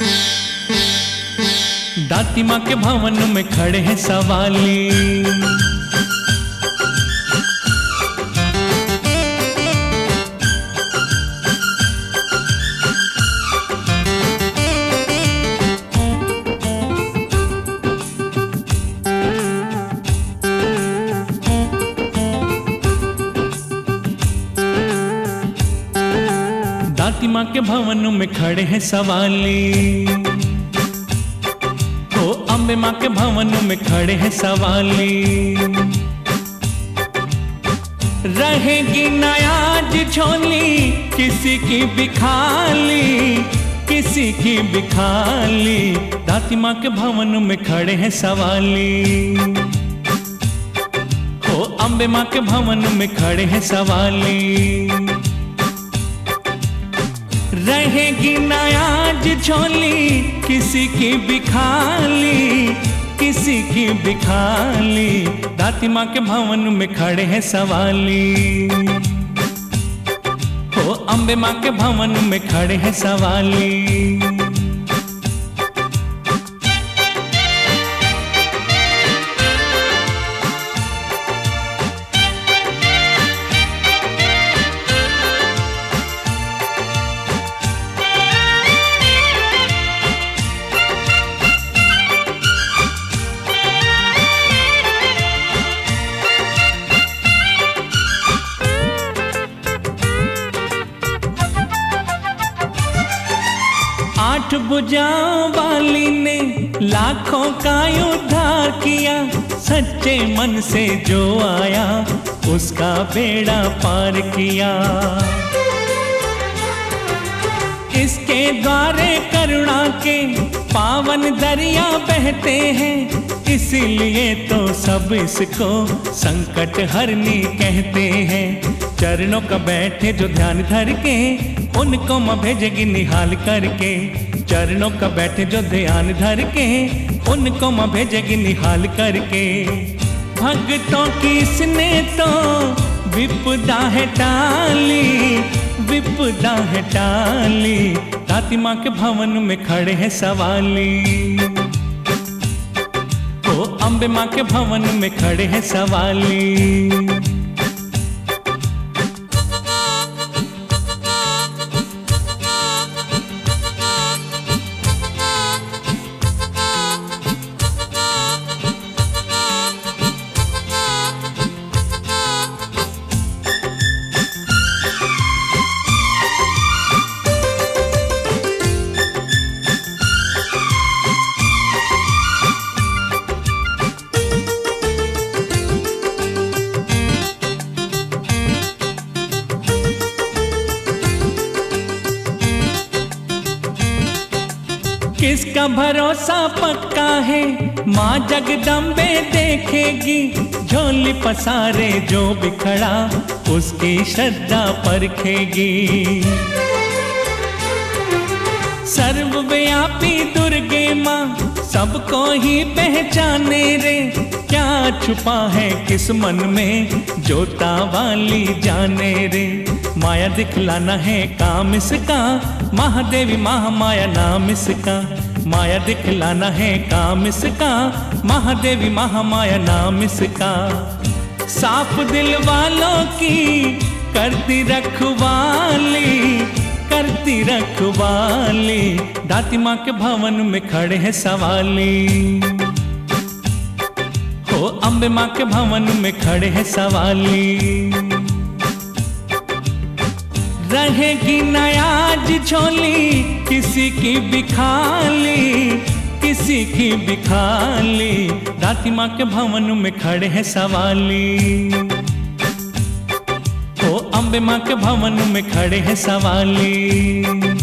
दाती माँ के भवन में खड़े हैं सवाली। दाती माँ के भवन में खड़े हैं सवाली, ओ अम्बे माँ के भवन में खड़े हैं सवाली। रहेगी न आज झोली किसी की भी खाली, किसी की भी खाली। दाती माँ के भवन में खड़े हैं सवाली, ओ अम्बे माँ के भवन में खड़े हैं सवाली। रहेगी न आज झोली किसी की भी खाली, किसी की भी खाली। दाती माँ के भवन में खड़े हैं सवाली, ओ अम्बे माँ के भवन में खड़े हैं सवाली। आठ भुजाओं वाली ने लाखों का उद्धार किया, सच्चे मन से जो आया उसका बेड़ा पार किया। इसके द्वारे करुणा के पावन दरिया बहते हैं, इसीलिए तो सब इसको संकट हरनी कहते हैं। चरणों का बैठे जो ध्यान धर के, उनको माँ भेजेगी निहाल करके। चरणों का बैठे जो ध्यान धर के, उनको माँ भेजेगी निहाल करके। भक्तों की इसने तो विपदा है टाली, विपदा है टाली। दाती माँ के भवन में खड़े हैं सवाली, ओ अम्बे माँ के भवन में खड़े हैं सवाली। किसका भरोसा पक्का है, माँ जगदम्बे देखेगी। झोली पसारे जो बिखड़ा उसकी श्रद्धा परखेगी। सर्वव्यापी दुर्गे माँ सबको ही पहचाने रे। क्या छुपा है किस मन में जोता वाली जाने रे। माया दिखलाना है काम इसका, महादेवी महामाया नाम इसका। माया दिखलाना है काम इसका, महादेवी महामाया नाम इसका। साफ दिल वालों की करती रखवाली, करती रखवाली। दाती माँ के भवन में खड़े हैं सवाली, हो अम्बे माँ के भवन में खड़े हैं सवाली। रहेगी न आज झोली किसी की भी खाली, किसी की भी खाली। दाती माँ के भवन में खड़े हैं सवाली, ओ अम्बे माँ के भवन में खड़े हैं सवाली।